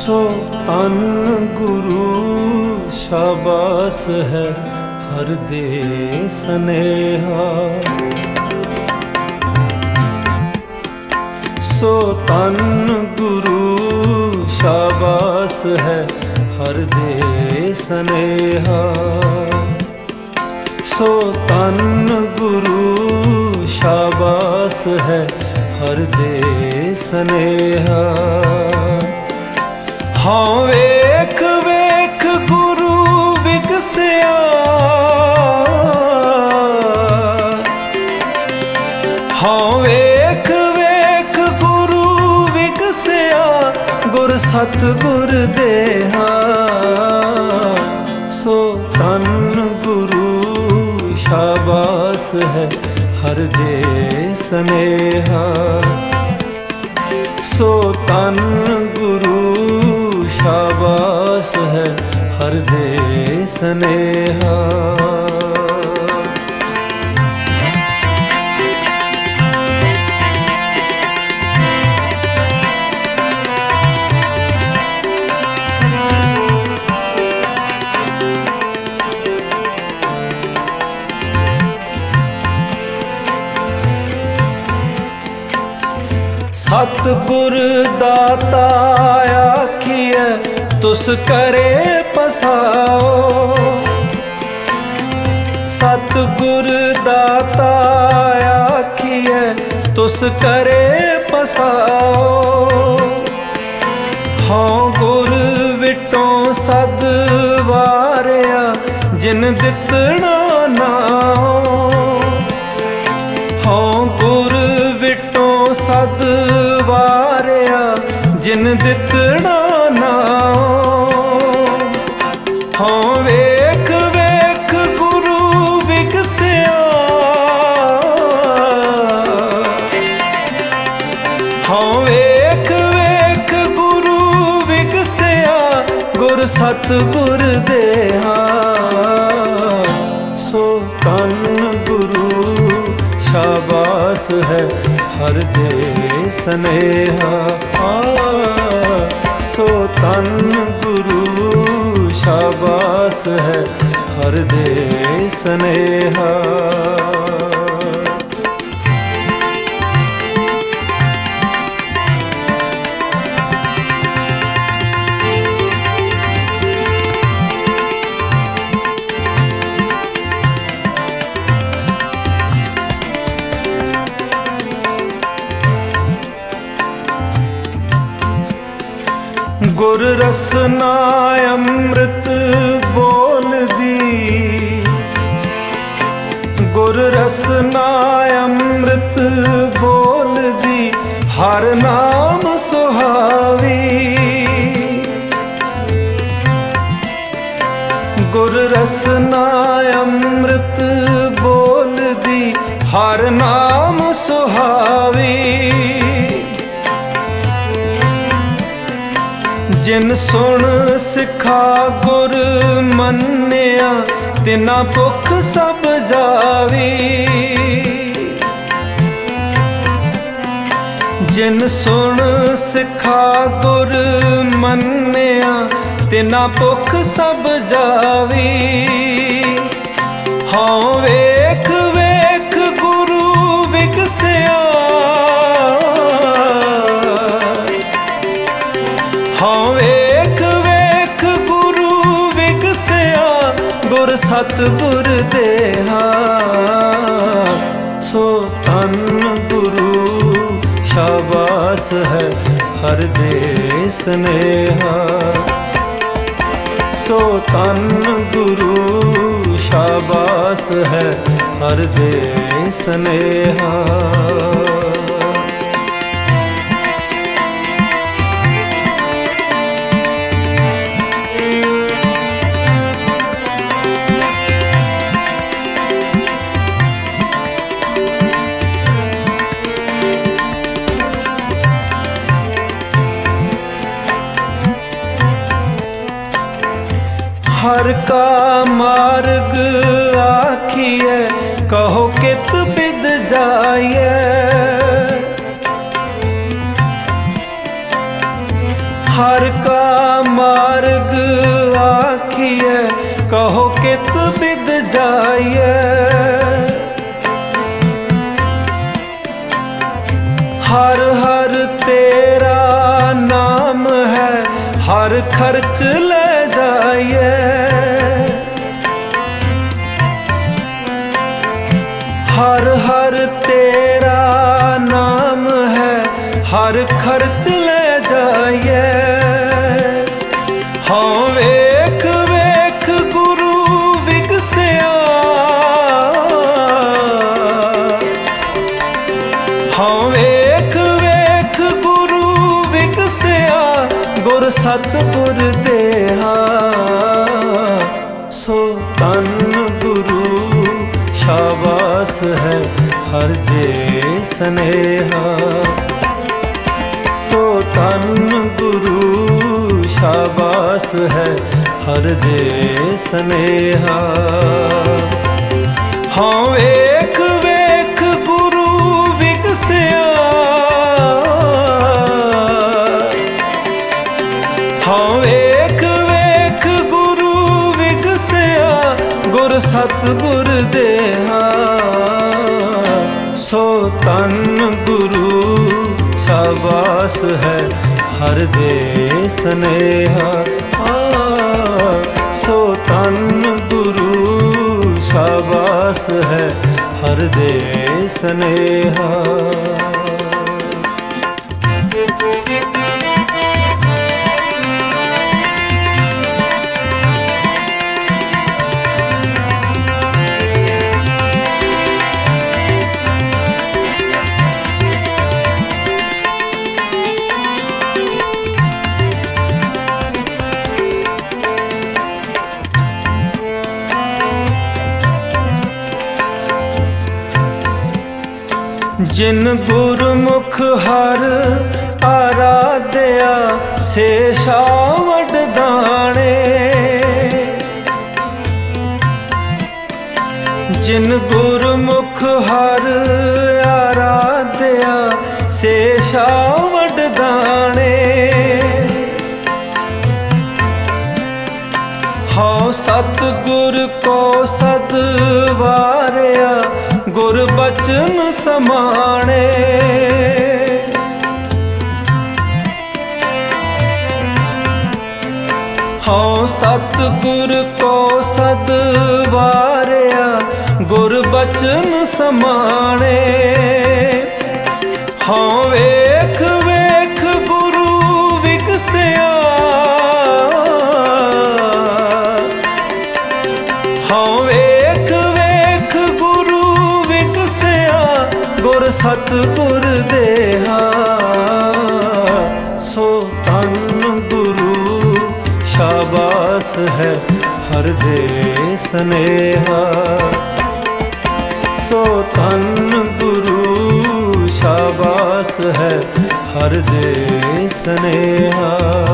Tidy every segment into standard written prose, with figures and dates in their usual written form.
सो तन गुरु शाबास है हर दे स्नेहा। सो तन गुरु शाबास है हर दे स्नेहा। सो तन गुरु शाबास है हर दे स्नेहा। हाँ वेख वेख गुरु विकसिया, हाँ वेख वेख गुरु विकसिया, गुर सतगुर देहा। सो तन गुरु शाबास है हर दे स्नेहा। सो तन गुरु शाबास है हर दे स्नेहा। सतगुर दाता आखिए तुस करे पसाओ। सतगुर दाता आखिए तुस करे पसाओ। हाँ गुर विटों सद वारिया जिन दितना नाओ। हाँ गुर विटों सद वारिया जिन दितना नाओ। हाँ वेख वेख गुरु विकसिया, हाँ वेख वेख गुरु विकसिया, गुर सतगुर देहा। सो तन गुरु शाबास है हर दे स्नेहा। सो तन गुरु शाबास है हर दे स्नेहा। गुर रसना अमृत बोल दी। गुर रसना अमृत बोल दी, हर नाम सुहावी। गुर रसना अमृत बोल दी, हर नाम सुहावी। जिन सुन सिखा गुर मन्निया, तिना भुख सब जावी। जिन सुन सिखा गुर मन्निया, तिना भुख सब जावी। हाँ वेख वेख गुरु विकसिया, हाँ वेख वेख गुरु विकसिया, गुर सतगुर देहा। सो तन गुरु शाबास है हर दे स्नेहा। सो तन गुरु शाबास है हर दे स्नेहा। हर का मार्ग आखिए, कहो कित बिद जाइए। हर का मार्ग आखिए, कहो कित बिद जाइए। हर हर तेरा नाम है, हर खर्च ले जाइए। हर हर तेरा नाम है, हर खर्च ले जाइए। हाँ वेख वेख गुरु विगसिया, हाँ वेख वेख गुरु विगसिया। गुर सतगुर देहा, सो तन गुरु शाबास है हर दे स्नेहा। सो तन गुरु शाबास है हर दे स्नेहा। हाँ वेख वेख गुरु विगसिया, हाँ वेख वेख गुरु विगसिया। गुर सतगुर देहा, सो तन गुरु शाबास है हर दे स्नेहा। सो तन गुरु शाबास है हर दे स्नेहा। जिन गुरमुख हर आराध्या, से शावड दाने। जिन गुरमुख हर आराध्या, से शावड दाने। हाँ सतगुर को सदवारिया, गुर बचन समाणे। हाँ सतगुर को सदवारिया, गुर बचन समाणे। हाँ वेख वेख गुरु विगसिया, हाँ वेख वेख गुरु विगसिया। गुर सतगुर देहा, सो तन गुरु शाबास है हर दे स्नेहा। सो तन गुरु शाबास है हर दे स्नेहा।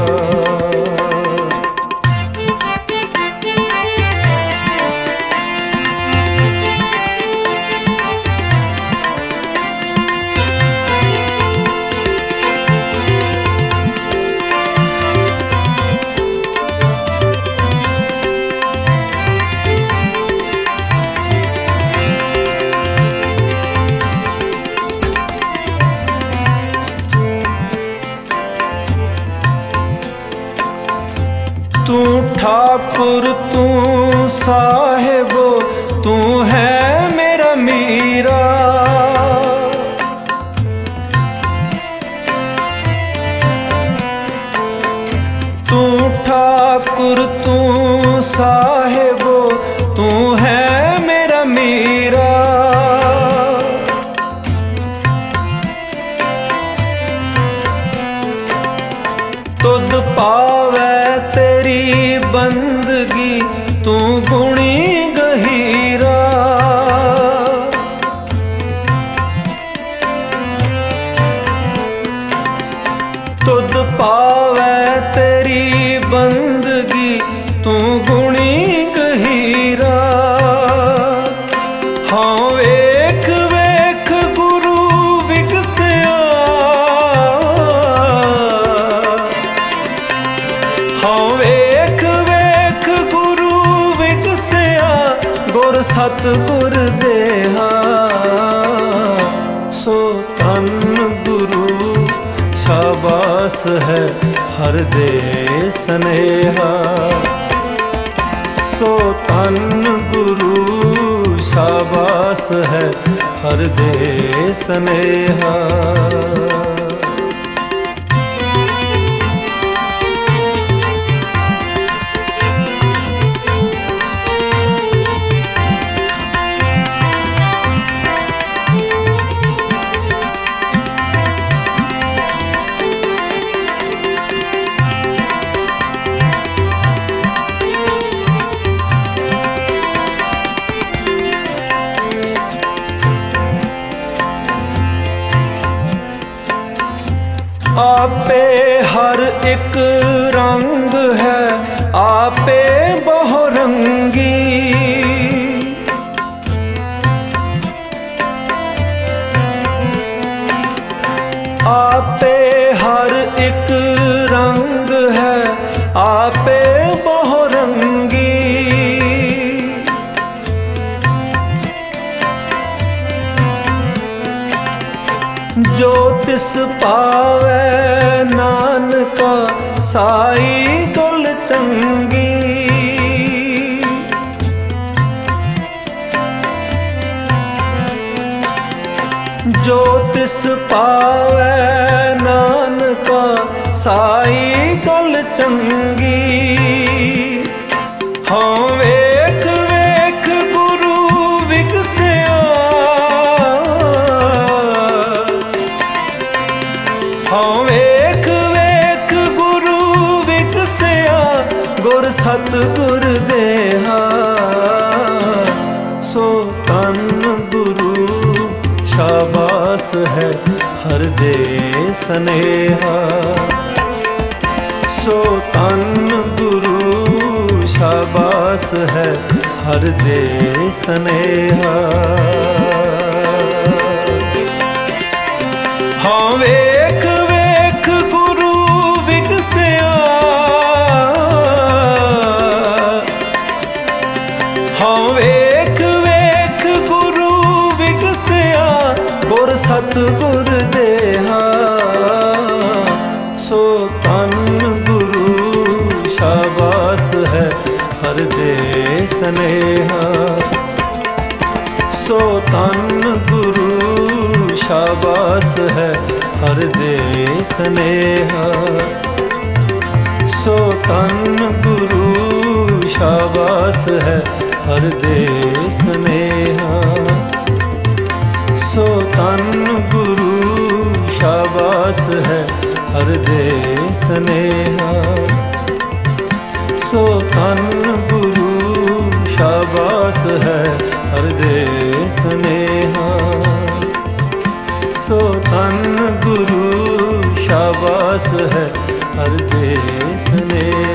तू ठाकुर तू साहिबो, तू है मेरा मीरा। तू ठाकुर तू साहिबो, तू है मेरा मीरा। तुद पावे तेरी बंदगी, तू गुणी गहीरा। तुद पावे तेरी बंदगी, तू गुणी गहीरा। हाँ वेख वेख गुरु विगसिया, सतगुर देहा सो तन गुरु शाबास है हर दे स्नेहा सो तन गुरु शाबास है हर दे स्नेहा आपे हर एक रंग है आपे बहुरंगी आपे हर एक रंग है आपे बहुरंगी जो तिस पावै नानका साई गुल चंगी जो तिस पावै नानका साई गुल चंगी हाँ वेख वेख गुरु विगसिया हाँ वेख वेख गुरु विगसिया गुर सतगुर देहा सो तन गुरु शाबास है हर दे स्नेहा सो तन गुरु शाबास है हर दे स्नेहा हाँ वेख वेख गुरु विगसिया हाँ वेख वेख गुरु विगसिया गुर सतगुर देहा सो तन गुरु शाबास है हर दे स्नेहा सो तन गुरु शाबास है हर दे स्नेहा सो तन गुरु शाबास है हर दे स्नेहा सो तन गुरु शाबास है हर दे स्नेहा सो तन गुरु शाबास है हर दे स्नेहा सो तन गुरु शाबास है हर दे स्नेहा।